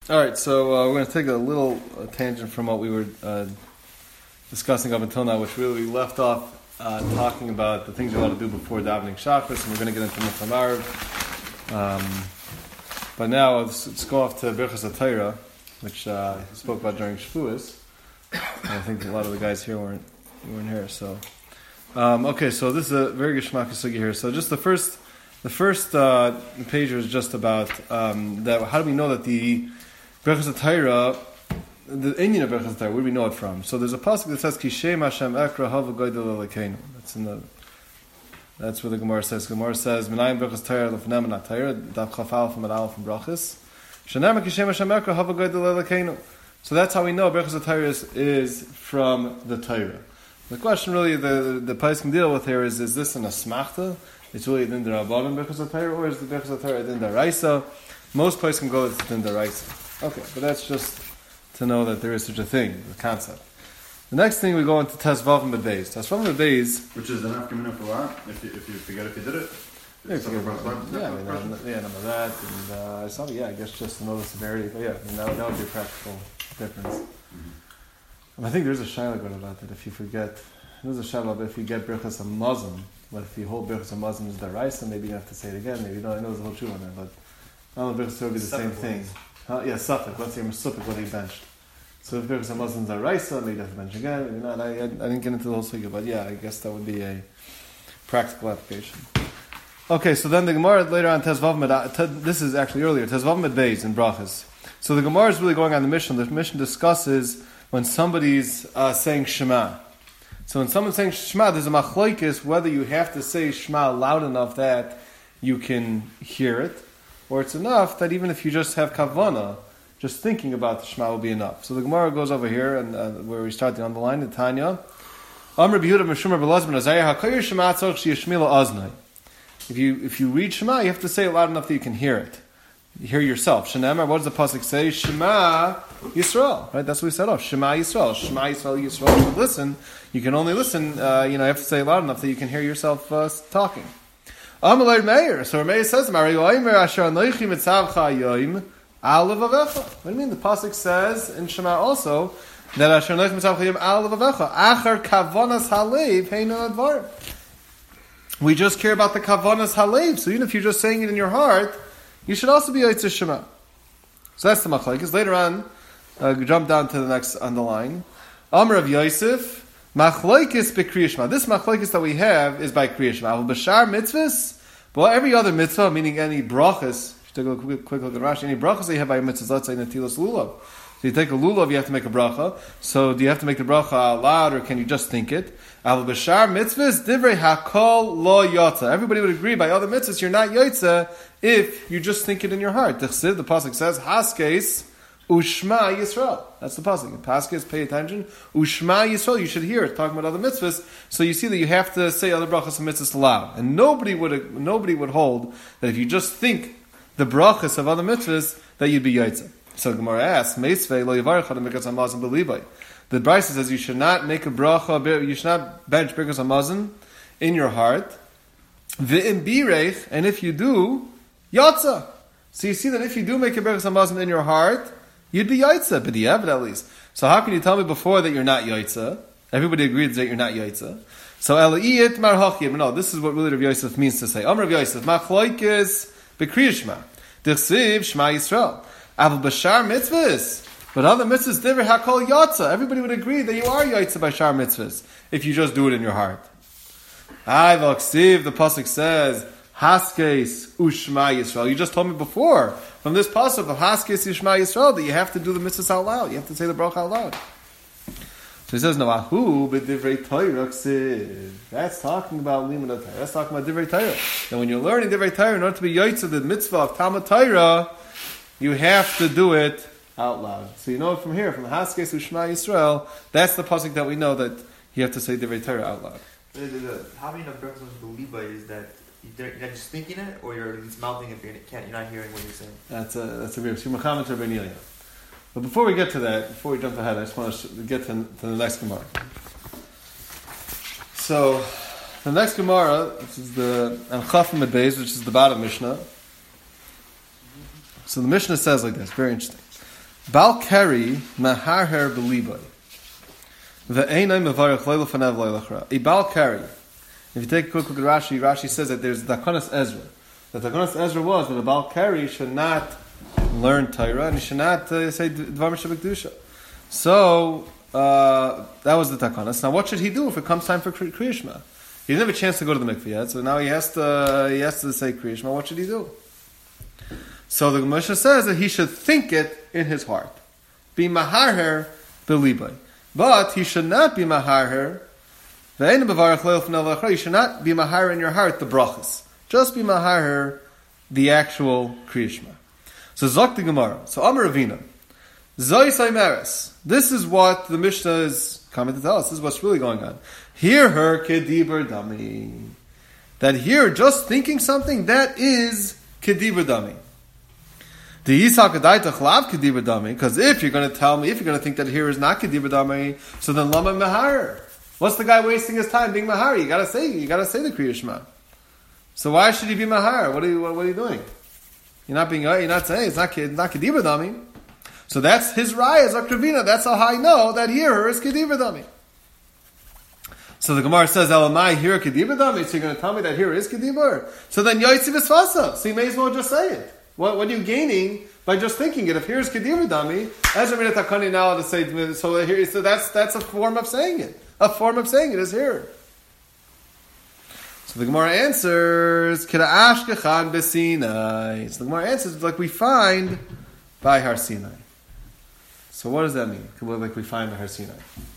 All right, so we're going to take a little tangent from what we were discussing up until now, which really we left off talking about the things you want to do before davening Shacharis, and we're going to get into Mechamar. But now let's go off to Birchas HaTorah, which I spoke about during Shavuos. I think a lot of the guys here weren't here. So okay, so this is a very good Shema Kisugi here. So just the first page is just about that. How do we know that the Birchas HaTorah, the Inyan of Birchas HaTorah, where do we know it from? So there's a pasuk that says Kishem Hashem Ekra Hava Goydel Elokeinu. That's where the Gemara says. The Gemara says Minayim Birchas HaTorah Lefnem and HaTorah Dav Chaf Aleph and Aleph from Brachas Shenema Kishem Hashem Ekra Hava Goydel Elokeinu. So that's how we know Birchas HaTorah is from the Torah. The question really the Pais can deal with here is this an asmachta? It's really din derabanan Birchas HaTorah, or is the Birchas HaTorah din deraisa? Most places can go it's din deraisa. Okay, but that's just to know that there is such a thing, the concept. The next thing we go into Tezvav and Beis. Tezvav and Beis, which is the nafkamina for what? If you forget if you did it. None of that, and I guess just to know the severity. But that would be a practical difference. Mm-hmm. I think there's a shaila going about that. If you forget, there's a shaila about if you get Birchas HaMazon, but if you hold Birchas HaMazon as deraisa, maybe you have to say it again. Maybe you don't. I know there's a whole truth on that, but I don't know if Birchas would be the same thing. Suffolk. Let's say Mesupik what he benched. So if Birchas HaMazon is deraisa, maybe you have to bench again. Maybe not. I didn't get into the whole sugya, but I guess that would be a practical application. Okay, so then the Gemara later on Tezvav this is actually earlier Tezvav Med Beis in Brachas. So the Gemara is really going on the Mishnah. The Mishnah discusses when somebody's saying Shema. So when someone's saying Shema, there's a machlokes whether you have to say Shema loud enough that you can hear it, or it's enough that even if you just have kavana, just thinking about the Shema will be enough. So the Gemara goes over here, and where we start on the line, the Tanya. Amr B'Yehuda Meshumar B'Lazman Azayah HaKoyer Shema Tzorch Sheyishmila Aznai. If you read Shema, you have to say it loud enough that you can hear it. You hear yourself. Shenemar, what does the pasuk say? Shema Yisrael. Right? That's what we said off. Shema Yisrael. Shema Yisrael, Yisrael. So listen. You can only listen, you have to say it loud enough that you can hear yourself talking. Amalei Meir. So Meir says, what do you mean? The pasuk says in Shema also that Asher Noich Mitzavcha Yom Al Levavecha Achar Kavanas Halev Heina Advar. We just care about the Kavanas Halev. So even if you're just saying it in your heart, you should also be Yitzhak Shema. So that's the machlokes. Later on, jump down to the next on the line. Amr of Yosef, machlokes b'Kriyas Shema. This machlokes that we have is by Kriyas Shema. B'shar mitzvahs, but every other mitzvah, meaning any brachas. If you take a quick look at Rashi, any brachas that you have by mitzvahs, let's say netilas lulav. So you take a lulav, you have to make a bracha. So do you have to make the bracha out loud, or can you just think it? Al b'shar mitzvahs divrei hakol lo yotza. Everybody would agree by other mitzvahs you're not yotza if you just think it in your heart. The pasuk says haskes ushma Yisrael. That's the pasuk. Haskes, pay attention. Ushma Yisrael. You should hear it talking about other mitzvahs. So you see that you have to say other brachas and mitzvahs loud. And nobody would hold that if you just think the brachas of other mitzvahs that you'd be yotza. So Gemara asks, Meisvei lo yivarech adam birkas hamazon b'libay. The Brisa says you should not make a bracha, you should not bench birkas hamazon in your heart. V'im bireich, and if you do, yotza. So you see that if you do make a birkas hamazon in your heart, you'd be yotza, b'diavad at least. So how can you tell me before that you're not yotza? Everybody agrees that you're not yotza. So eliyit marhachim. No, this is what really Rav Yosef means to say. Amr Rav Yosef, machlokes b'kriyas Shema. D'chsiv Shema Yisrael. Aval b'shar mitzvahs. But other mitzvahs, divrei hakol yotza. Everybody would agree that you are yotza by shar mitzvahs if you just do it in your heart. The pasuk says haskes ushma Yisrael. You just told me before from this pasuk of haskes ushma Yisrael that you have to do the mitzvahs out loud. You have to say the bracha out loud. So he says, no, ahu b'divrei Torah ksiv. That's talking about limud Torah. That's talking about divrei Torah. And when you're learning divrei Torah, in order to be yotza the mitzvah of Talmud Torah, you have to do it out loud. So you know it from here, from Haskes Ushma Yisrael, that's the pasuk that we know that you have to say Divrei Torah out loud. How many of Birchas B'Liba is that you're not just thinking it, or you're at least mouthing it, but you're not hearing what you're saying? That's a real Shimacham to Ben Yelia. But before we get to that, before we jump ahead, I just want to get to the next Gemara. So, the next Gemara, which is the Chaf Med Beis, which is the bottom Mishnah. So the Mishnah says like this, very interesting. Bal Keri Maharher Beliboy. Ve'enai Mevarech Leila Fanav Leila Chra. A Bal Keri. If you take a quick look at Rashi, Rashi says that there's Dakonas Ezra. That Dakonas Ezra was that a Bal Keri should not learn Torah and he should not say Dvar Shabbat. So that was the Dakonas. Now, what should he do if it comes time for Kriya Shema? He didn't have a chance to go to the mikveh yet, so now he has to say Kriya Shema. What should he do? So the Mishnah says that he should think it in his heart. Be maharher beliboy. But he should not be maharher. You should not be maharher in your heart the brachas. Just be maharher the actual Kriya Shema. So Zok the Gemara. So Amar Ravina. Zoi Saimeres. This is what the Mishnah is coming to tell us. This is what's really going on. Hear her kedibur dami. That here, just thinking something, that is kedibur dami. The Yisak Adaita Chlav kedibur dami. Because if you're going to tell me, if you're going to think that here is not kedibur dami, so then lama mahar. What's the guy wasting his time being mahar? You got to say the Kriya Shema. So why should he be mahar? What are you doing? You're not saying it's not kedibur dami. So that's his raya as Akravina. That's how I know that here is kedibur dami. So the Gemara says, Elamai, here kedibur dami. So you're going to tell me that here is kedibur? So then yoytzi v'svasa. So you may as well just say it. What are you gaining by just thinking it? If here is kedibur dami, Ezra made a takani now to say, so that's a form of saying it. A form of saying it is here. So the Gemara answers, K'ra'ash kechan b'sinai. So the Gemara answers like we find by Har Sinai. So what does that mean? Like we find by Har Sinai.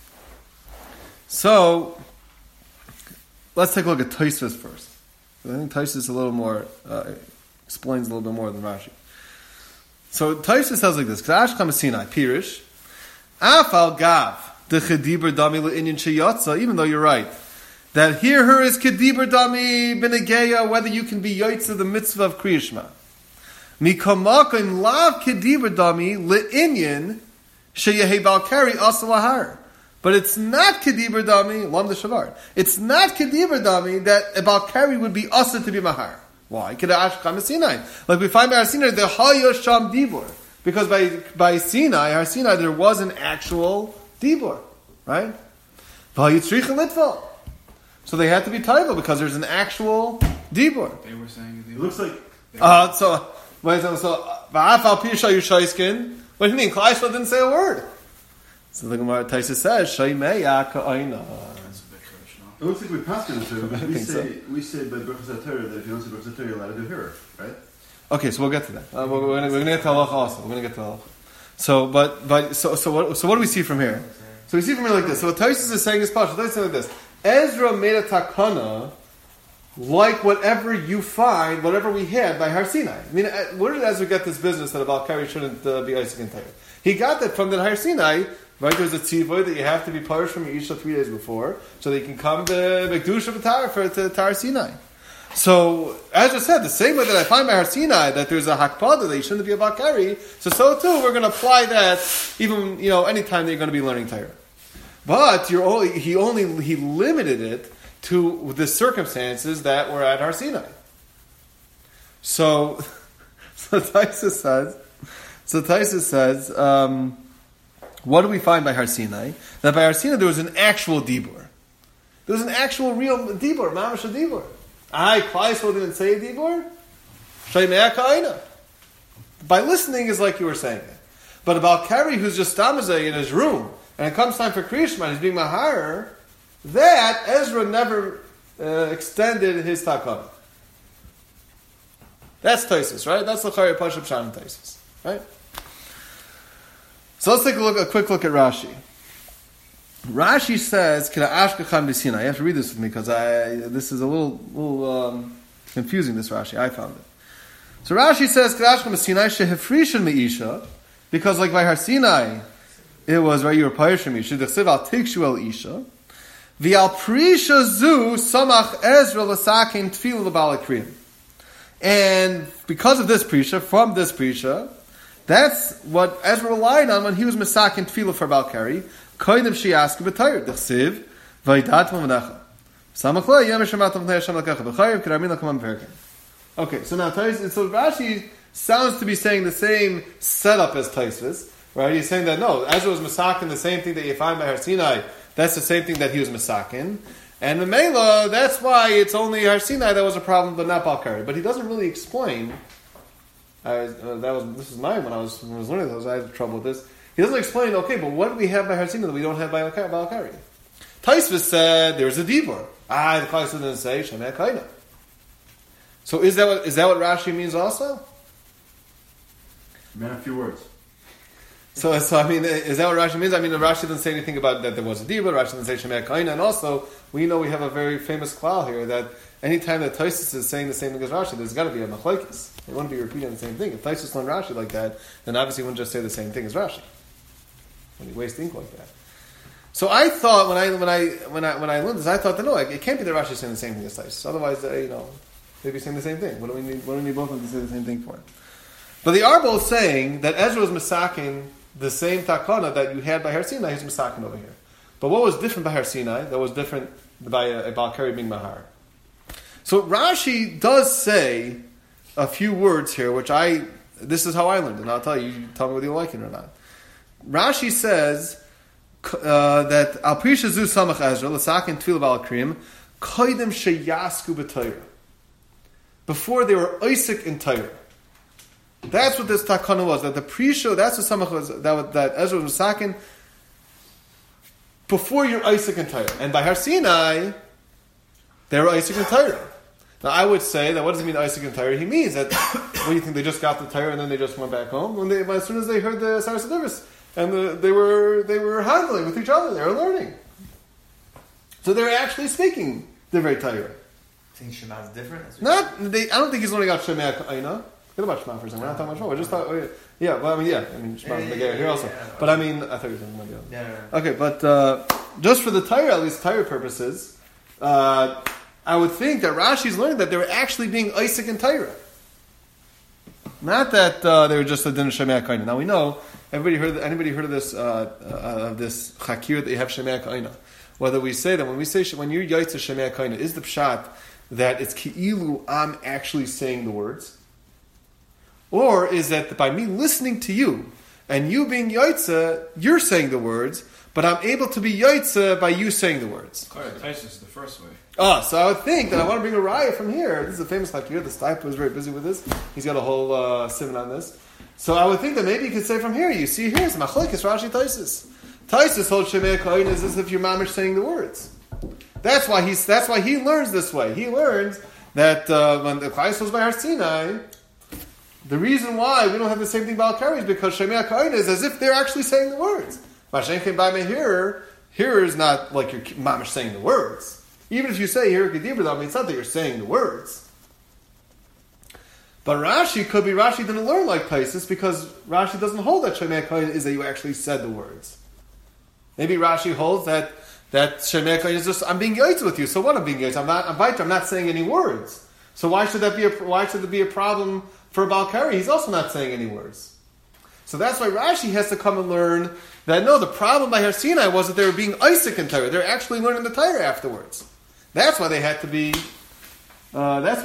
So let's take a look at Tosfos first. I think Tosfos a little more explains a little bit more than Rashi. So Tosfos says like this: K'ra'ash kechan b'sinai pirish afal gav the kedibur dami le'inyan sheyatza. Even though you're right that here her is kedibur dami b'negeya, whether you can be yotza the mitzvah of Kriya Shema. Mikamakim lav kedibur dami le'inyan sheyehi bal keri asa lahar. But it's not kedibur dami lam de shavar. It's not kedibur dami that a bal keri would be asa to be mahar. Why? K'ra'ash kechan b'sinai. Like we find by Har Sinai, the hayosham dibur. Because by Sinai, Har Sinai, there was an actual dibur, right? So they had to be taiva because there's an actual dibur. They were saying It looks like What do you mean? Klal Yisrael didn't say a word. So the Gemara Taisa says, "Shaimeya ka'ayna." it looks like we passed it into. I think so. We say by Berachas HaTorah that if you don't say Berachas HaTorah, you're allowed to do here, right? Okay, so we'll get to that. We're going to get to halacha also. We're going to get to halacha. So what do we see from here? So we see from here like this. So what Tosfos is saying is Pasha. Tosfos is saying like this: Ezra made a takana like whatever you find, whatever we had by Har Sinai. I mean, where did Ezra get this business that a Bal Keri shouldn't be Isaac and Torah? He got that from the Har Sinai. Right, there's a tzivoy that you have to be parish from your Isha 3 days before, so that you can come to Mekdusha B'Tar to Har Sinai. So, as I said, the same way that I find by Har Sinai that there's a hakpada that you shouldn't be a Bal Keri, so too we're going to apply that even anytime that you're going to be learning Torah. But he limited it to the circumstances that were at Har Sinai. So Tosfos says. What do we find by Har Sinai? That by Har Sinai there was an actual dibur. There was an actual real dibur, mamash a dibur. Klal Yisrael didn't say a dibur. Shaimeya ka'ayna. By listening is like you were saying it. But a Bal Keri who's just damazay in his room, and it comes time for Kriya Shema, he's being mahar, that Ezra never extended his takana. That's Tosfos, right? That's l'chari Pashup Shan Tosfos, right? So let's take a quick look at Rashi. Rashi says, "K'ra'ash kechan b'sinai." You have to read this with me because this is a little confusing. This Rashi, I found it. So Rashi says, "K'ra'ash kechan b'sinai shehefrishin meisha," because like by Har Sinai, it was right. You were parish from Isha. D'chsev al tikshu el Isha, v'al prisha zu samach Ezra l'sakin tefillah l'bal kriyim. And because of this prisha, from this prisha, that's what Ezra relied on when he was masakin tefillah for Bal Keri. Koidim she'asku b'tayr d'chsiv v'yidat v'menacha samach lo yem shematam v'nei Hashem l'kacha b'chayim k'ramin l'kamam v'herken. Okay, so now Rashi sounds to be saying the same setup as Tosfos, Right? He's saying that no, Ezra was Masakin, the same thing that you find by Har Sinai, that's the same thing that he was Masakin. And the Mela, that's why it's only Har Sinai that was a problem, but not Balkari. But he doesn't really explain. This is mine when I was learning this. I had trouble with this. He doesn't explain. Okay, but what do we have by Har Sinai that we don't have by Balkari? Taisvis said there was a divor. The Klal didn't say Shemei Kaina. So is that what Rashi means also? Man, a few words. So I mean, is that what Rashi means? I mean, Rashi doesn't say anything about that there was a divor. Rashi doesn't say Shemei Kaina, and also we know we have a very famous klal here that anytime that Taisus is saying the same thing as Rashi, there's got to be a machlokes. They wouldn't be repeating the same thing. If Taisus learned Rashi like that, then obviously he wouldn't just say the same thing as Rashi. When he wastes ink like that. So I thought when I learned this, I thought that no, it can't be that Rashi is saying the same thing as Taisus. Otherwise, they'd be saying the same thing. What do we need both of them to say the same thing for? But the Arbo is saying that Ezra was masakin the same takana that you had by Har Sinai. He's masakin over here. But what was different by Har Sinai? That was different by a Balkari being mahar. So Rashi does say a few words here, which this is how I learned it, and I'll tell you. You tell me whether you like it or not. Rashi says that al prisha zu samach Ezra l'sakin tefillah b'al-krim koydem sheyasku b'Torah. Before they were Isaac in Torah. That's what this takana was. That the prisha, that's what samach was. That Ezra was masakin before you're Isaac in Torah, and by Har Sinai they were Isaac in Torah. Now I would say that what does it mean Isaac in Torah? He means that what do you think they just got the Torah and then they just went back home? As soon as they heard the Saras Adivus, and they were handling with each other, they were learning. So they were actually speaking the very Torah. Think Shema is different? I don't think he's learning out Shemei Kaina. Forget about Shema for a second. We're not talking about Shema. I just thought, Shema is here also. But I mean, I thought you were talking about the other. Yeah. Okay, but just for the Torah, at least Torah purposes, I would think that Rashi's learning that they were actually being Isaac and Torah. Not that they were just a din of Shemei Kaina. Now we know, anybody heard of this chakir that you have Shemei Kaina? Whether we say that when you're Yaitz Shemei Kaina, is the pshat that it's ki'ilu I'm actually saying the words? Or is that by me listening to you and you being Yaitza, you're saying the words, but I'm able to be Yaitza by you saying the words? Taisus is the first way. So I would think that I want to bring a raya from here. This is a famous hakir. The Stipe was very busy with this. He's got a whole simon on this. So I would think that maybe you could say from here, you see here, it's machlokes Rashi Taisus. Taisus holds Shemei Kain is as if you're mamish saying the words. That's why he learns this way. He learns that when the Klal was by Har Sinai, the reason why we don't have the same thing about Balkari is because Shemei Kain is as if they're actually saying the words. Mashen came by me here is not like you're mamish saying the words. Even if you say here Kedibra, it's not that you're saying the words. But Rashi didn't learn like Taisus because Rashi doesn't hold that Shemei Kain is that you actually said the words. Maybe Rashi holds that Shemei Kain is just I'm being yaitz with you. So what I'm being yaitz? I'm not saying any words. So why should there be a problem for Balkari? He's also not saying any words. So that's why Rashi has to come and learn that no, the problem by Har Sinai was that they were being Isaac in Torah. They're actually learning the Torah afterwards. That's why they had to be. You have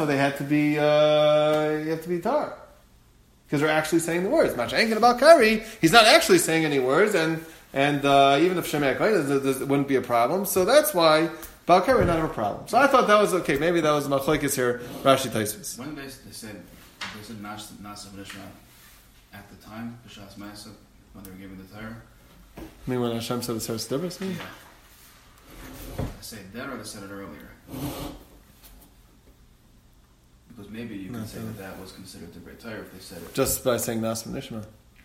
to be tar, because they're actually saying the words. Machankin about Kari, he's not actually saying any words, and even if Shemei Kain wouldn't be a problem. So that's why Balkari not have a problem. So I thought that was okay. Maybe that was machlokes here. Rashi Taisus. When they said Nasa V'Nishma at the time, B'Shas Ma'aseh, when they were giving the Torah. I mean, when Hashem said the Saras Adivus? Yeah. I say that, or they said it earlier. Because maybe you can say that was considered the great Torah if they said it. Just by saying Nasa V'Nishma.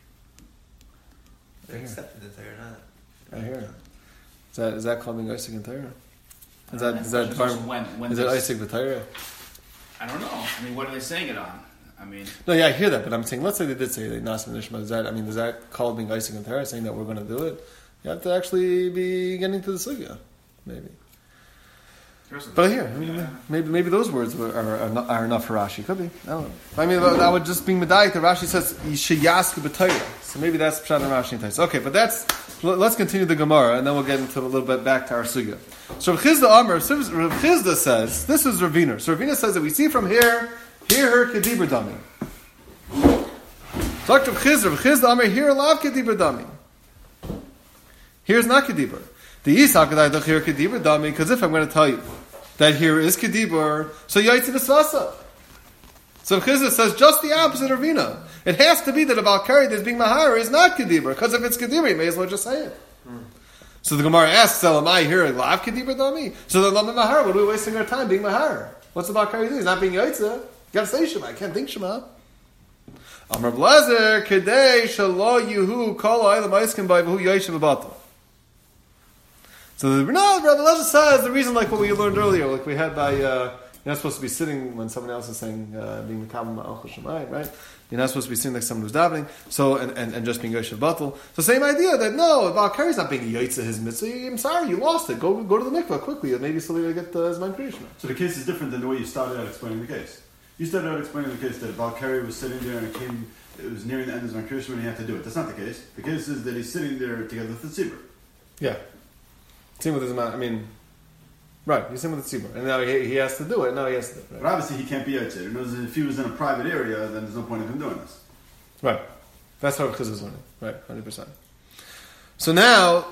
They accepted the Torah, not. I hear it. Is that called being Isaac in Torah? Is that Isaac V'Torah? I don't know. I mean, what are they saying it on? I mean, no, yeah, I hear that, but I'm saying, let's say they did say that Nasa V'Nishma. Does that call being Isaac in Torah, saying that we're going to do it? You have to actually be getting to the sugya, maybe. But here, maybe those words are enough for Rashi. Could be. I don't know. I mean, that would just be medayik. The Rashi says Yishayasku b'Torah. So maybe that's pshat and Rashi and Tais. Okay, but let's continue the Gemara, and then we'll get into a little bit back to our sugya. So Rav Chizda Amar, Rav Chizda says, this is Ravina. So Ravina says that we see from here her kedibur dami. Dr. Chizr Amar here lav kedibur dami. Here's not kedibur. The Yisak that here kedibur dami, because if I'm going to tell you that here is kedibur, so yaitz v'svasa. So Chizr says just the opposite of Rina. It has to be that a Balkari that's being mahar is not kedibur, because if it's kedibur, you may as well just say it. So the Gemara asks, "Am here lav kedibur dami?" So the lama mahar, what are we wasting our time being mahar? What's the Balkari do? He's not being yaitza. You got to say Shema. I can't think Shema. Amar Blazer kedei shalo yuhu kol ha'olam ha'iskim by v'hu yoshev v'batel. So Rabbi Blazer says the reason, like what we learned earlier, like we had by you're not supposed to be sitting when someone else is saying being mekabel ma'al shemayim, right? You're not supposed to be sitting like someone who's davening. So and just being yoshev batel. So same idea that no, Balkari's not being yotze his mitzvah. I'm sorry, you lost it. Go to the mikvah quickly. Maybe somebody will get Zman Krishna. So the case is different than the way you started out explaining the case. You started out explaining the case that Balkari was sitting there and it was nearing the end of Zman Krishna and he had to do it. That's not the case. The case is that he's sitting there together with the tzibur. Yeah. Same with his man. I mean, right, he's same with the tzibur. And now he has to do it. Now he has to do it. Right? But obviously he can't be out there. If he was in a private area, then there's no point in him doing this. Right. That's how Chizr is learning. Right, 100%. So now,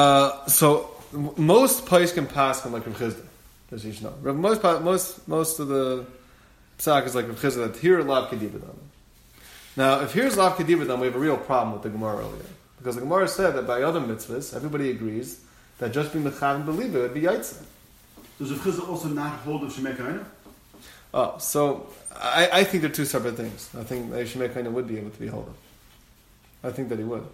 most pais can pass like Rav Chizr. As you should know. Most of the psak is like Rav Chizr, that here lav kedibur dami. Now, if here's lav kedibur dami, we have a real problem with the Gemara earlier. Because the Gemara said that by other mitzvahs, everybody agrees that just being mechaven believer would be yaitza. Does Rav Chizr also not hold of Shemei Kaina? Oh, so I think they're two separate things. I think Shemei Kaina would be able to be held. I think that he would.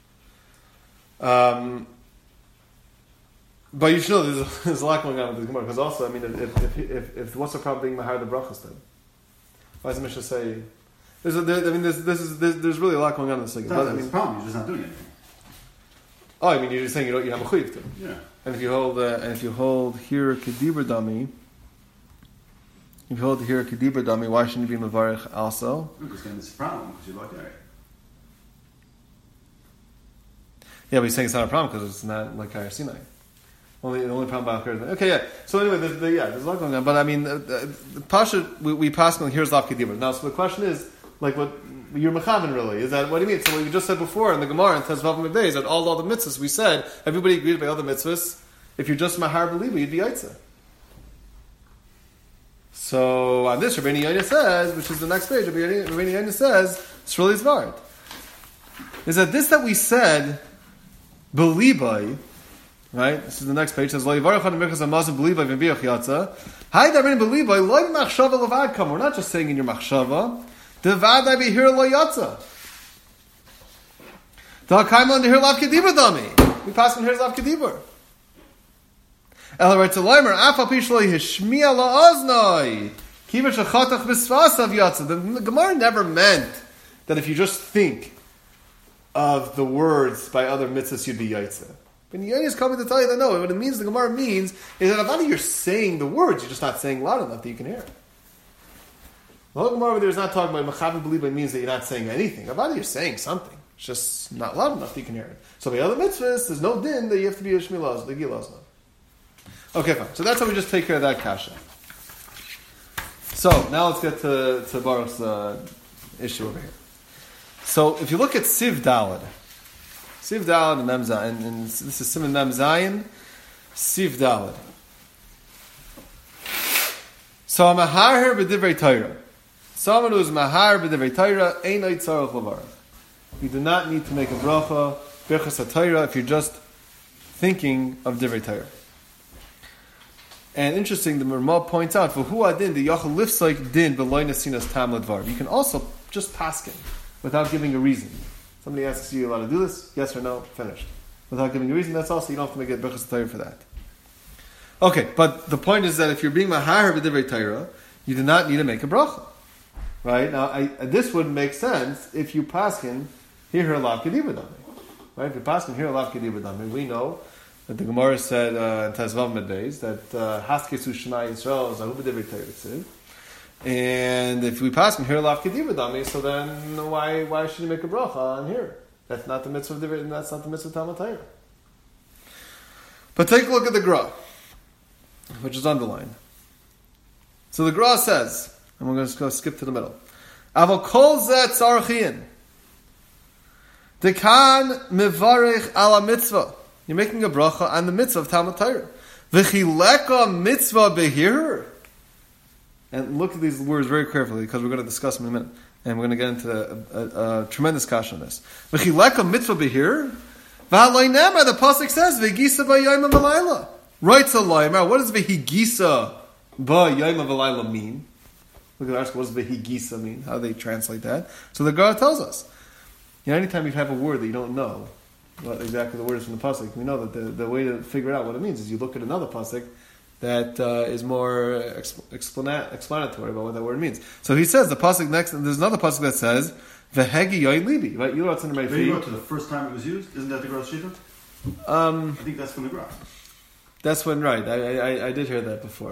But you should know there's a lot going on with the Gemara, because also, I mean, if what's the problem being mahar the brachas then? Why does the Mishnah say? There's really a lot going on in this thing. That's the problem. You're just not doing anything. Oh, I mean, you're just saying you have a chuyiv to. Yeah. And if you hold here kedibur dami, why shouldn't you be mevarich also? Because then it's a problem because you're like, all right. Yeah, but he's saying it's not a problem because it's not like Har Sinai. The only problem about Har. Okay, yeah. So anyway, there's a lot going on. But I mean, the Pasha, we pass on here's lav kedibur. Now, so the question is, like, what you're mechaven really is that what do you mean? So what we just said before in the Gemara in Tezvav Mevdei is that all the mitzvahs we said everybody agreed by all the mitzvahs. If you're just mahar believer, you'd be yaitza. So on this, Rabbeinu Yonah says, which is the next page, Rabbeinu Yonah says, it's really zvard. Is that we said, belibai, right? This is the next page. It says, Lo yivarach ad mirchas hamazon belibai v'biach yatza. Hai darin belibai, lo machshava levad kam. We're not just saying in your machshava. Devad I be here lo yatza. Da kaimon de here lav kedibur dami. We pass on here lav kedibur. El right to Leimer, Afal Pishloi Hishmiya La'oznoi. Kiva Shachatach B'svasav Yatza. The Gemara never meant that if you just think of the words by other mitzvahs, you'd be Yaitza. But Yoni is coming to tell you that no, what it means, the Gemara means, is that if you're saying the words, you're just not saying loud enough that you can hear it. The whole Gemara over there is not talking about Mechaven Beliba means that you're not saying anything. Avada, you're saying something. It's just not loud enough that you can hear it. So by other mitzvahs, there's no din that you have to be a Shmilaz, the Gilaz. Okay, fine. So that's how we just take care of that kasha. So now let's get to Baruch's issue over here. So if you look at Siv Dalad and Mem Zayin, and this is Simon Mem Zayin, Siv Dalad. So a mahar b'divrei Torah. Someone who is mahar b'divrei Torah ain't tzarich levarach. You do not need to make a bracha birchas haTorah if you're just thinking of divrei Torah. And interesting, the Ramah points out, for who adin the yachal lifts like din b'loy nesinas tam ledvar. You can also just paskin without giving a reason. Somebody asks you allowed to do this, yes or no, finished. Without giving a reason, that's also, you don't have to make it birchas Torah for that. Okay, but the point is that if you're being mahar b'divrei Torah, you do not need to make a bracha. Right? Now, this would make sense if you paskin here lav kedibur dami. Right? If you paskin here lav kedibur dami, we know that the Gemara said in Tezvav Medbeis that Haskesu Shema Yisrael is Ahu b'divrei Torah. And if we pass from here lav kedibur dami, so then why should you make a bracha on here? That's not the mitzvah of divrei. That's not the mitzvah of Talmud Torah. But take a look at the Gra, which is underlined. So the Gra says, and we're going to go skip to the middle. Aval kol zeh tzarchiin. Dekan mevarich ala mitzvah. You're making a bracha on the mitzvah of Talmud Torah. V'chileka mitzvah behir. And look at these words very carefully because we're going to discuss them in a minute. And we're going to get into a tremendous kasha on this. V'chileka mitzvah behir. V'haloi nemar, the pasuk says, v'gisa b'yayim v'layla. Writes a loimer. What does v'higisa b'yayim v'layla mean? Look at the article. What does v'higisa mean? How do they translate that? So the Gemara tells us. Anytime you have a word that you don't know what exactly the word is from the pasuk, we know that the way to figure out what it means is you look at another pasuk that is more explanatory about what that word means. So he says the pasuk next. There's another pasuk that says v'hegi yoin libi. Right? You know what's in the Maybe you go to the first time it was used. Isn't that the Gross Shita? I think that's from the Graph. That's when right. I did hear that before.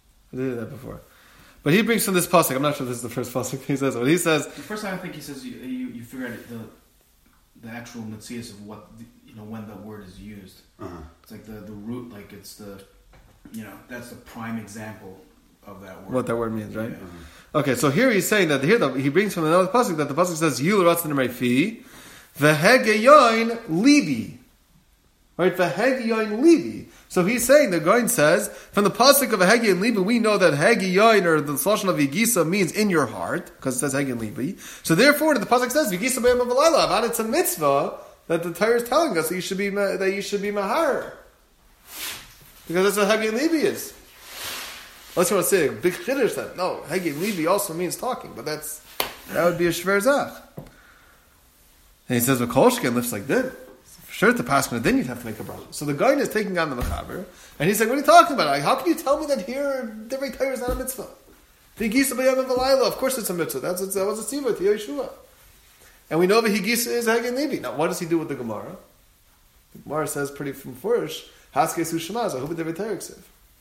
But he brings from this pasuk. I'm not sure if this is the first pasuk he says, but he says The first time I think he says you figure out the actual mitzias of what when the word is used. Uh-huh. It's like the root, like it's the that's the prime example of that word. what that word means, right? Yeah. Okay, so here he's saying that he brings from another pasuk that the pasuk says Yul Ratzon Reifi v'hegeyoin libi, right? V'hegeyoin libi. So he's saying the Goin says from the pasuk of Hegeyoin libi we know that hegeyoin or the lashon of Yigisa means in your heart because it says Hegeyoin libi. So therefore the pasuk says Yigisa b'yom v'layla. About it's a mitzvah that the Torah is telling us that you should be mahar because that's what Hegeyoin libi is. Unless you want to say a big chiddush that no, Hegeyoin libi also means talking, but that would be a shver zach. And he says, "V'kolshken lifts like this. Sure, to pass on, then you'd have to make a bracha." So the guy is taking on the mechaber, and he's like, "What are you talking about? Like, how can you tell me that here divrei Torah is not a mitzvah? V'higisa b'yom v'layla. Of course, it's a mitzvah. That was a tzivah to Yeshua, and we know the higisa is Hegeyoin libi. Now, what does he do with the Gemara? The Gemara says pretty from Furish, "Haskei su shemaz ahu b'divrei Torah ksiv."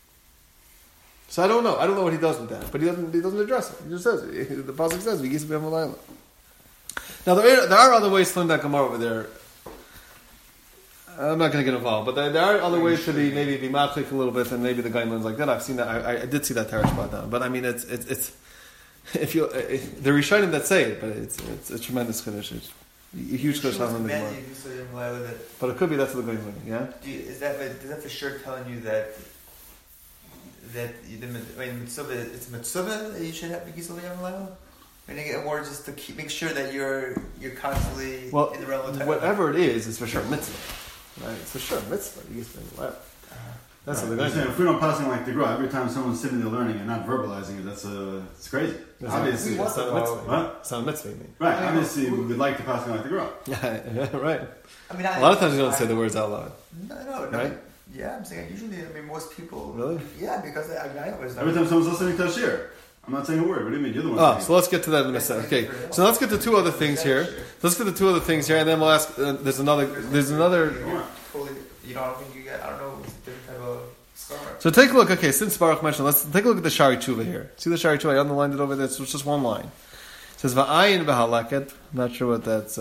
So I don't know what he does with that, but he doesn't address it. He just says it. The pasuk says v'higisa b'yom v'layla. Now there are other ways to learn that Gemara over there. I'm not going to get involved, but there are other ways to be matchik a little bit, and maybe the guy learns like that. I've seen that. I did see that Teresh about that, but I mean, it's if you the Rishonim that say it, but it's a tremendous chiddush. It's a huge chiddush on the Gemara. But it could be that's what the guy learning. Yeah. Is that for sure telling you that it's mitzvah that you should have Yigisa b'yom v'layla? Or just to make sure that you're constantly in the realm of time. Whatever it is, it's for sure mitzvah. Right? It's for sure mitzvah. That's what they're going to do. If we don't pass it like the Graph, every time someone's sitting there learning and not verbalizing it, it's crazy. Obviously, it's not a mitzvah. What? It's not a mitzvah, you mean? Right. Obviously, we would like to pass it like the Graph. Yeah, right. I mean, a lot of times you don't say the words out loud. No. Right? Yeah, I'm saying usually. Most people. Really? Yeah, because I always. Every time someone's listening to a shir, I'm not saying a word. What do you mean? You're the one. Saying So let's get to that in a second. Okay, so let's get to two other things here. Let's get to two other things here, and then we'll ask. There's another. Totally. I don't think you get. I don't know. It's a different type of star. So take a look. Okay, since Baruch mentioned, let's take a look at the Shari Tshuva here. See the Shari Tshuva? I underlined it over there. It's just one line. It says Va'ayin b'halaket. I'm not sure what that's.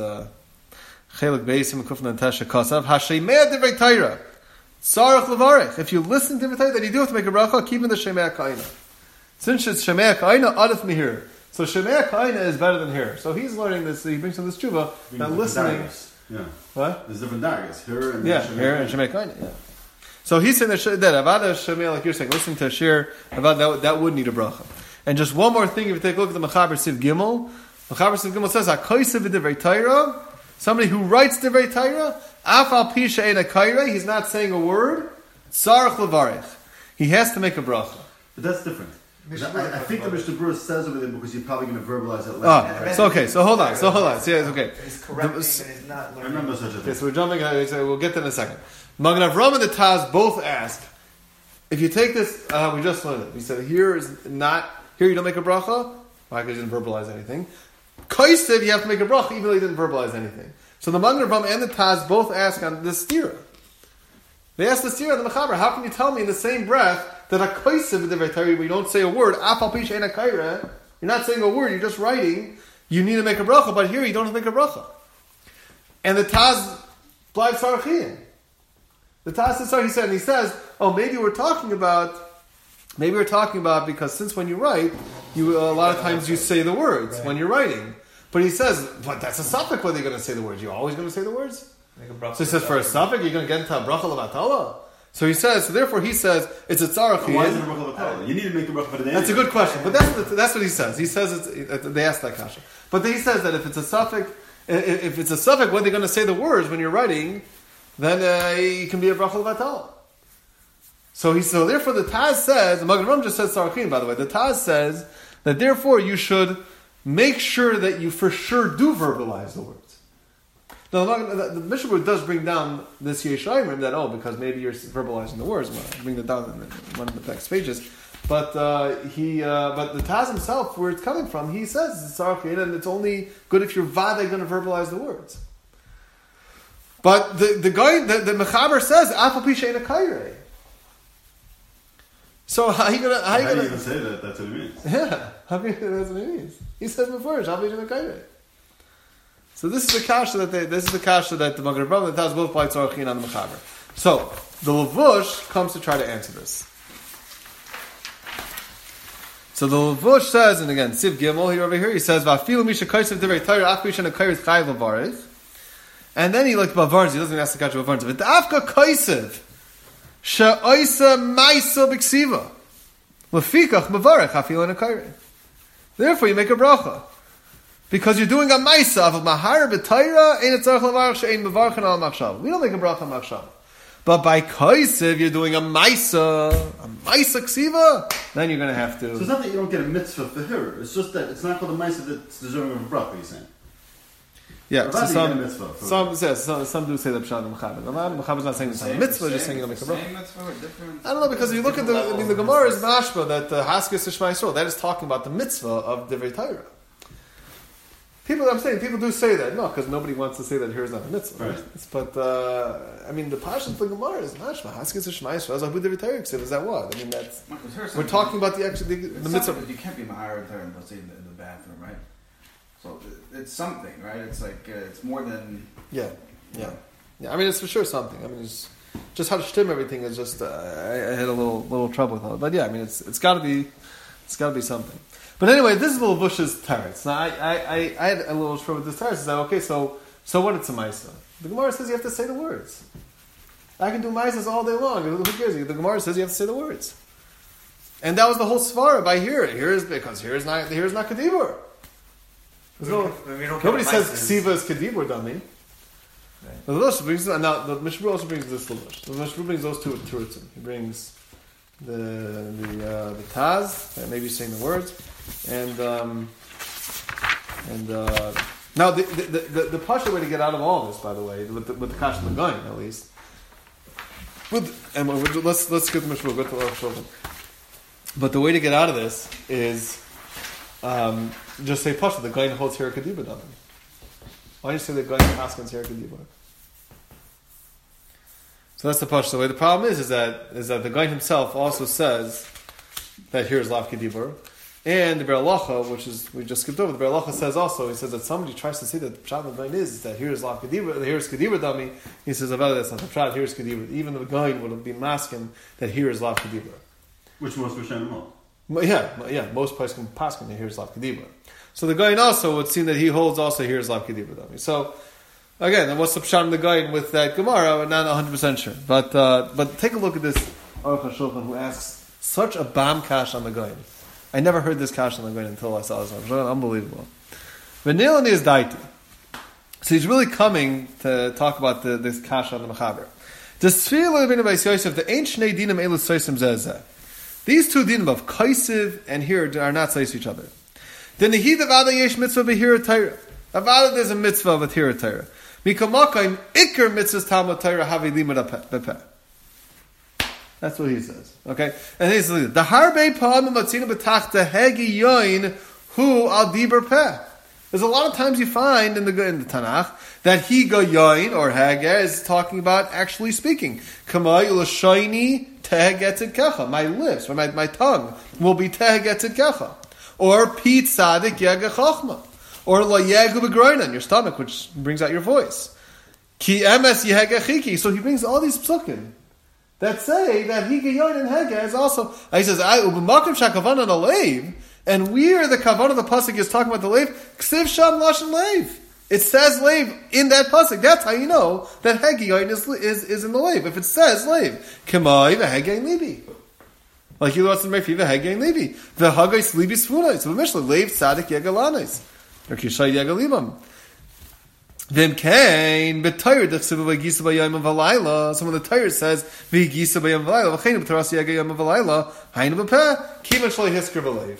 Chelik beisim kufna tesha kasav hashemei divrei Torah. Sarach levarich. If you listen to divrei Torah, then you do have to make a bracha. Keep in the shemei kaina. Since it's shemei kaina, adif mihir. So shemei kaina is better than here. So he's learning this. He brings from this tshuva that listening. Yeah. What? There's different dargahs. Here and here and shemei kaina. Yeah. So he's saying that avada shemei, like you're saying, listening to a shir about that would need a bracha. And just one more thing, if you take a look at the Mechaber Siv Gimel says hakoysev v'divrei Torah. Somebody who writes divrei Torah, af al pi she'eina kaireh, he's not saying a word. Sarach levarich. He has to make a bracha. But that's different. I think the Mishnah Berurah says over there because you're probably going to verbalize it later. So hold on. See, it's okay. He's correcting and he's not learning. I remember such a thing. Okay, so we're jumping. We'll get to it in a second. Magen Avraham and the Taz both ask, if you take this, we just learned it. We said here you don't make a bracha. Why? Because you didn't verbalize anything. Kaisev, you have to make a bracha even though you didn't verbalize anything. So the Magen Avraham and the Taz both ask on this stira. They ask the stira on the Mechaber, how can you tell me in the same breath that a kaisev divrei Torah, we don't say a word, af al pi she'eina kaireh, you're not saying a word, you're just writing, you need to make a bracha, but here you don't have to make a bracha. And the Taz bleibt sarachiyim. The Taz says, he says, maybe we're talking about because since when you write, a lot of times you say the words when you're writing. But he says, but that's a suffix whether you're going to say the words. You're always going to say the words? Make a bracha. So he says, for a suffix, you're going to get into a bracha levatala? So he says, so therefore he says, it's a tzarach. Why is it a bracha levatala? You need to make a bracha for the day. That's a good question. But that's what he says. He says, they asked that kasha. But then he says that if it's a suffix, whether you're going to say the words when you're writing, then it can be a bracha levatala. So therefore the Taz says, the Magen Avraham just says tzarachin, by the way. The Taz says that therefore you should make sure that you for sure do verbalize the words. Now, the Mishnah does bring down this Yeshayim that, because maybe you're verbalizing the words. Well, I'll bring that down in one of the next pages. But but the Taz himself, where it's coming from, he says it's tzarachin, and it's only good if you're vada going to verbalize the words. But the Mechaber says, Afal Pi She'ein Kairei. So how you gonna even say that? That's what it means. Yeah, that's what it means. He says before, Afal Pi She'ein Kairei. So this is the kasha that the Magen Avraham and the Taz both apply tzarachin on the Mechaber. So the Levush comes to try to answer this. So the Levush says, and again, Siv Gimel here over here, he says, "Va'afilu misha kaisav divrei Torah af misha nekayis chayav levarich." And then he looked bavarns. He doesn't even ask the kasha bavarns. But afka kaisav she'oisa ma'isa b'ksiva lefikach mavarich afilu nekayis. Therefore, you make a bracha. Because you're doing a ma'isa of mahar b'tayra ain't tzarich levarich she'ein mevarchin al machshav. We don't make a bracha machshav. But by kaisev, you're doing a ma'isa ksiva, then you're going to have to. So it's not that you don't get a mitzvah for her. It's just that it's not called a ma'isa that's deserving of a bracha. You're saying. Yeah. So some do say that pshat and mechaber. The mechaber is not saying it's a mitzvah, just saying you don't make a bracha. I don't know, because if you look at the Gemara is mashma that the haskes is Shema Yisrael, that is talking about the mitzvah of divrei Torah. People do say that. No, because nobody wants to say that here is not a mitzvah. Right. But, the Pashat of the Gemara is mashma. Haskes is Shema Yisrael. Is that what? We're talking about the mitzvah. You can't be ma'ar there in the bathroom, right? So it's something, right? It's like, it's more than... Yeah. It's for sure something. It's just how to shtim everything is just, I had a little trouble with it. But yeah, it's got to be something. But anyway, this is the Levush's teretz. Now, I had a little trouble with this teretz. Is that okay? So what? It's a ma'isa. The Gemara says you have to say the words. I can do ma'isas all day long. Who cares? The Gemara says you have to say the words, and that was the whole svara by here. Here is not kedibur. Nobody says ksiva is kedibur, dummy. Right. The Levush brings now. The Mishnah also brings this Levush. The Mishnah brings those two teretzim. He brings the Taz, that maybe saying the words, and now the pasha way to get out of all this, by the way, with the Kash and the Goyim at least. Let's get the Mishnah. Go to the Shulchan. But the way to get out of this is just say pasha. The Goyim holds here Kedibur Daven. Why don't you say the Goyim Haskins here Kedibur? So that's the pasha. The way the problem is that the guy himself also says that here is lav kedibur, and the Ber Halacha, which is we just skipped over. The Ber Halacha says also, he says that somebody tries to say that the pshat of the guy is that here is lav kedibur, here is kedibur dami. He says about that's not the pshat. Here is kedibur. Even the guy would have been masking that here is lav kedibur. Which most Rishonim hold. Yeah. Most places can paskin that here is lav kedibur. So the guy also would seem that he holds also here is lav kedibur dami. So. Again, what's the pshat in the guy with that Gemara? We're not 100% sure. But take a look at this Aruch HaShulchan who asks such a bam kash on the guy. I never heard this kash on the guy until I saw this Aruch HaShulchan. Unbelievable. V'nilani is daiti. So he's really coming to talk about this kash on the Mechaber. These two dinim of kaisiv and here are not sayis each other. Then the hid avada yesh mitzvah b'hira Torah. Avada there's a mitzvah with hira Torah. Mikamakayim ikar mitzvahs Talmud Torah havi limud bepeh. That's what he says. Okay, and he says the harbe pa'am matzina b'tachta hegi yoin hu al diber peh. There's a lot of times you find in the Tanakh that higa yoin or hager is talking about actually speaking. Kamay u'lashoini tehegetzid kecha. My lips or my tongue will be tehegetzid kecha. Or pi tzadik yega chachma. Or la yegu b'groinan, your stomach, which brings out your voice. Ki emes yehega chiki. So he brings all these psukim that say that higa yoin and hega is also. He says, "I ubemakim shakavanan alev And where the kavanah of the pasuk is talking about the leiv, ksiv sham lashon leiv. It says leiv in that pasuk. That's how you know that hegiyin is in the leiv. If it says leiv, k'mai v'hegiyin libi. Like you lost in Mefi v'hegiyin libi. V'hagais libi sfunais. So Mishnah leiv tzadik yegalanis. Or kishay yegalibam. Then kain b'tayr dechsiva v'gisa b'yayim v'alayla. Some of the Torah says v'gisa b'yayim v'alayla. V'chein b'tarasi yegayim v'alayla. Hayin b'peh. Kivan shalei hisker v'leiv.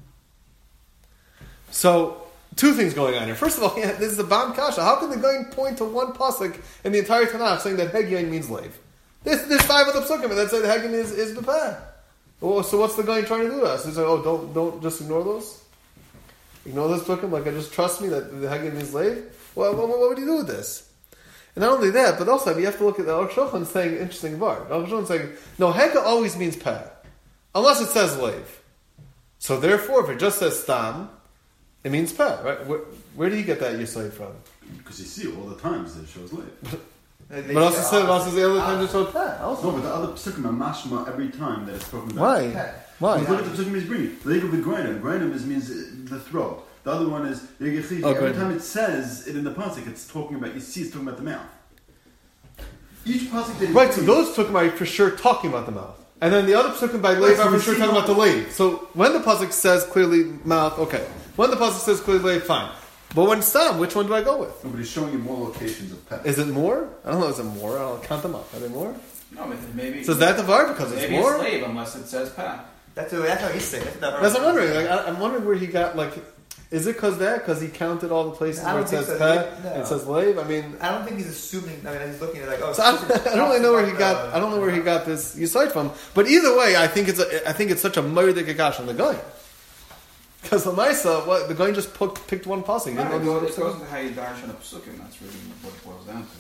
So, two things going on here. First of all, this is a Bam Kasha. How can the guy point to one pasuk in the entire Tanakh saying that Hegyon means leiv? There's 5 other psukim that say Hegyon is b'peh. Oh, so what's the guy trying to do to us? He's like, don't just ignore those? Ignore those psukim? Like, just trust me that the Hegyon means leiv? Well, what would you do with this? And not only that, but also you have to look at the Aruch Shulchan saying interesting word. Aruch Shulchan saying, no, Hegyon always means peh. Unless it says leiv. So therefore, if it just says stam, it means peh, right? Where do you get that Yisai from? Because you see all the times that it shows leiv. But also says the other times it shows peh. Also. No, but the other psukim are mashma every time that it's talking about. Why? Peh. Why? Look at the psukim he's bringing. The leg of the grindum. Grindum means the throat. The other one is every time it says it in the pasuk, it's talking about. You see, it's talking about the mouth. Each pasuk that right. So those psukim are for sure talking about the mouth, and then the other psukim by leiv are for sure talking about the leiv. So when the pasuk says clearly mouth, okay. When the pasuk says clearly leiv, fine. But when stam, which one do I go with? Nobody's showing you more locations of peh. Is it more? I don't know. Is it more? I'll count them up. Are they more? No, maybe. So is that the var because it's more? Maybe it's leiv unless it says peh. That's how he's saying it. That's what I'm wondering. Like, I'm wondering where he got like. Is it because he counted all the places where it says peh and it says leiv? I mean, I don't think he's assuming. I mean, he's looking at like, oh. So I don't really know where he got. I don't know where he got this Yisait from. But either way, I think it's such a murder kakash on the guy. Because the Maisa, the guy just picked one pasuk. It goes into how you darshan a psukim. That's really what it boils down to.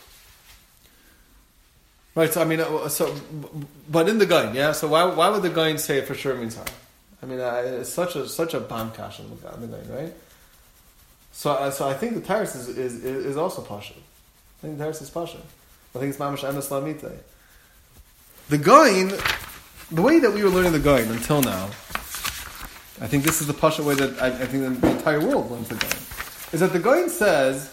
Right. So I mean, but in the guy, yeah. So why would the guy say it for sure means hard? I mean, it's such a bam kash on the guy, right? So I think the Taurus is also pasha. I think the Taurus is pasha. I think it's mamash emes lamite. The Goin, the way that we were learning the Goin until now, I think this is the pasha way that I think the entire world learns the Goin, is that the Goin says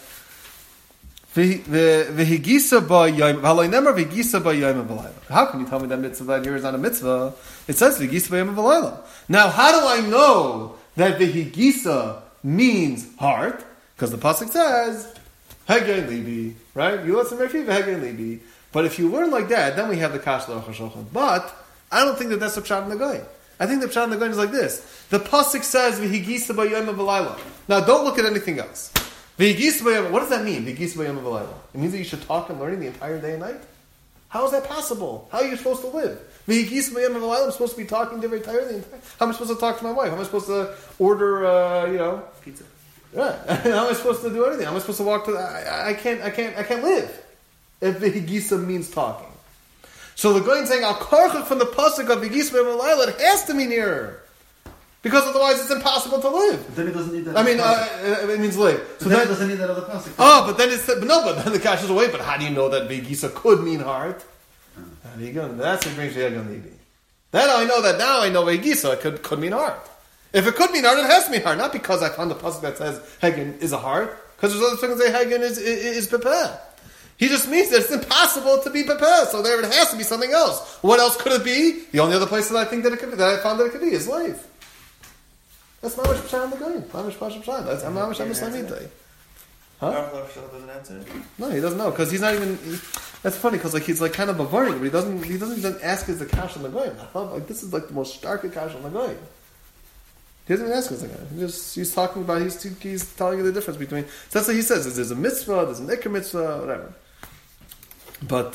v'higisa b'yayim v'haloi nemer v'higisa b'yayim v'layla. How can you tell me that mitzvah here is not a mitzvah? It says v'higisa b'yayim v'layla. Now, how do I know that v'higisa means heart? Because the pasuk says Hegyon libi, right? You listen very Hegyon libi. But if you learn like that, then we have the kash l'Aruch HaShulchan. But I don't think that that's the pshat in the Goin. I think the pshat in the Goin is like this: the pasuk says v'higisa b'yayim v'layla. Now, don't look at anything else. What does that mean? It means that you should talk and learn the entire day and night? How is that possible? How are you supposed to live? I'm supposed to be talking to every entire day. How am I supposed to talk to my wife? How am I supposed to order, pizza? Right. How am I supposed to do anything? How am I supposed to walk to? I can't live if the higisa means talking. So the guy is saying al karchach from the pasuk of higisa b'malayla, it has to mean here. Because otherwise it's impossible to live. But then it doesn't need that. I mean, it means live. So then it doesn't need that other pasuk. Oh, but then but then the kash is away. But how do you know that Vigisa could mean heart? How do you go? That's what brings Yegan Libi. Then I know that now I know Vigisa could mean heart. If it could mean heart, it has to mean heart. Not because I found the pasuk that says Hagen is a heart. Because there's other things that say Hagen is pepeh. He just means that it's impossible to be pepeh. So there it has to be something else. What else could it be? The only other place that I think that it could be, that I found that it could be, is life. That's Mamash Pshat in the Goyim. Mamash Pshat. That's Mamash Amislamite. Huh? Doesn't answer. No, he doesn't know because he's not even. That's funny because he's kind of a varning, but he doesn't even ask us the kash on the Goyim. I thought this is like the most stark kash on the Goyim. He doesn't even ask us the guy. He's talking about he's telling you the difference between. So that's what he says. There's a mitzvah, there's an ikr mitzvah, whatever. But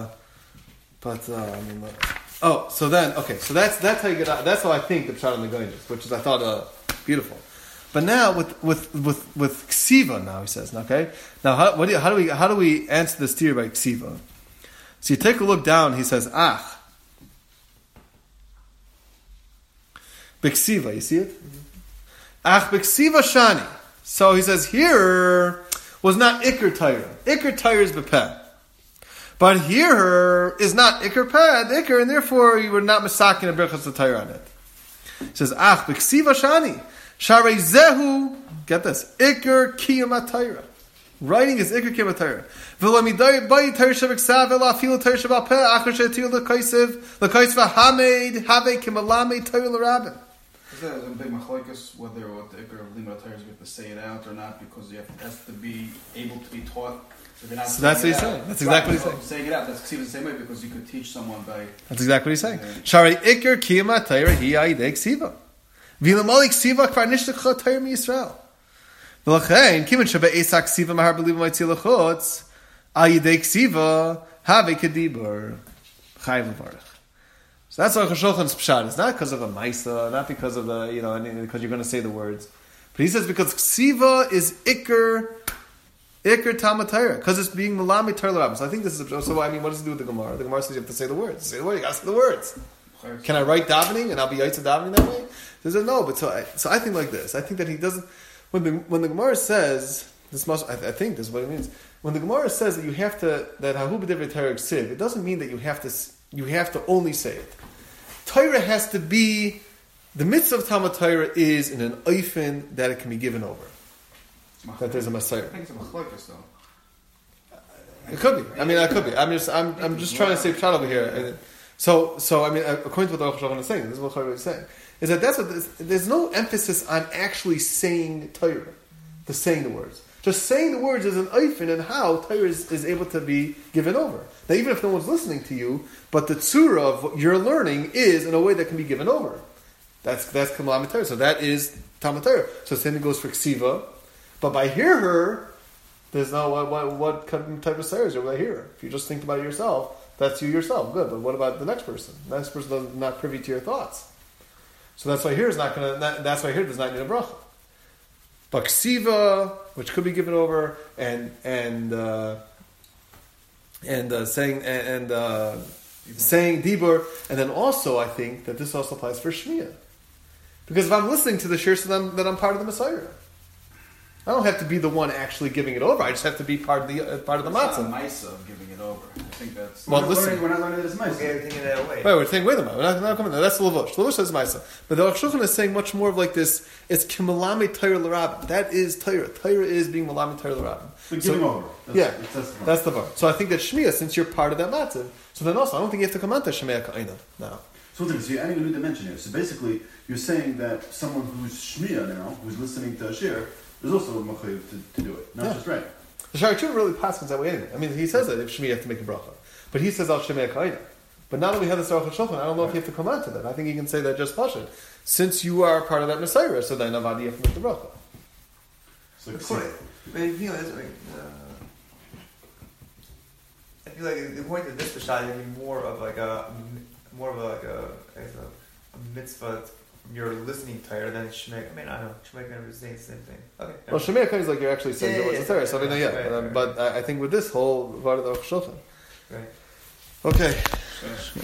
I mean. So that's how you get out. That's how I think the pshat on the Goyim is, which is I thought beautiful. But now with ksiva, now he says, okay. Now how do we answer this theory by ksiva? So you take a look down. He says b'ksiva. You see it? B'ksiva shani. So he says here was not ikr Torah. Ikr Torah is b'peh. But here is not ikr peh, ikr, and therefore you were not masakin a berachas the Torah on it. It says, Ach, b'ksiva shani, sharei zehu, get this, ikar kiyum atayra. Writing is ikar kiyum atayra. V'lo midai bayi tayr shabiksav, v'lo afilu tayr shabal peh, achar shetir l'kaisev v'hamed, have kimalame tayr l'rabin. Is that a big machlokes whether what the ikar of limud atayra is going to say it out or not, because you have to be able to be taught. So that's what he's saying. That's exactly what he's saying. Saying it out. That's the same way because you could teach someone by. That's exactly what he's saying. Shari ikar kiyum atayra hi ayidei ksiva. V'lamali ksiva kvar nishtach atayra mi Yisrael. V'lachein kimin shebe esak ksiva mahar believe my tzilachotz ayidei ksiva have kedibur chayv levarich. So that's what Shulchan's pshat. It's not because of a ma'isa, not because of the because you're going to say the words, but he says because ksiva is ikar Talmud Torah, because it's being Malami Torah. So I think this is so. I mean, what does it do with the Gemara? The Gemara says you have to say the words. Say the word. You got to say the words. Can I write davening and I'll be yaitza davening that way? He says no, but so I think like this. I think that he doesn't. When the Gemara says this must, I think this is what it means. When the Gemara says that you have to that hahu b'divrei Torah ksiv, it doesn't mean that you have to only say it. Torah has to be the mitzvah of Talmud Torah is in an oifen that it can be given over. That there's a Messiah. I think it's a machlokes though. It could be. I mean, it could be. I'm just trying to say pshat over here. So I mean, according to what the Rosh Hashanah is saying, this is what Chayv is saying, is that that's what there's no emphasis on actually saying Torah, saying the words. Just saying the words is an oifen and how Torah is able to be given over. Now, even if no one's listening to you, but the tzura of what you're learning is in a way that can be given over. That's Kamalam Torah. So that is Talmud Torah. So the same thing goes for Ksiva. But by hear her, there's no what type of sayers are by hear her. If you just think about yourself, that's you yourself. Good. But what about the next person? The next person is not privy to your thoughts. So that's why here is not going to. That's why here does not need a bracha. But ksiva, which could be given over, and saying dibur, and then also I think that this also applies for shmiyah, because if I'm listening to the shir, so then I'm part of the Messiah. I don't have to be the one actually giving it over. I just have to be part of the matzah. It's not a ma'isa of giving it over. I think that's. Well, listen. We're not learning this ma'isa. We're taking it away. Right, we're saying, wait a minute. We're not coming there. That's the Lavush. The Lavush says ma'isa. But the Rosh Hashanah is saying much more of like this. It's kimalame Torah l'rabim. That is Torah. Torah is being malame Torah l'rabim. But giving over. That's the part. So I think that Shmiyah, since you're part of that matzah, so then also I don't think you have to come on to Shemaya Ka'ina now. So you're adding a new dimension here. So basically, you're saying that someone who's Shmiyah now, who's listening to a shir, there's also a machayev to do it, not just right. The Shari Tshuva really passes that way anyway. I mean, he says that if Shmi you have to make a bracha, but he says al Shemei Ka'ina. But now that we have this Aruch HaShulchan, I don't know if you have to come on to that. I think you can say that just pashut. Since you are part of that Messiah, so then avadi you have to make the bracha. So I feel like the point of this Pashad would be more of a mitzvah. You're listening to Torah, then Shemei. I mean, I don't know. Shemei kind of saying the same thing. Okay. Well, Shemei kind is like you're actually saying the words of Torah. So I mean, right. But I think with this whole part of the Aruch HaShulchan. Right. Okay.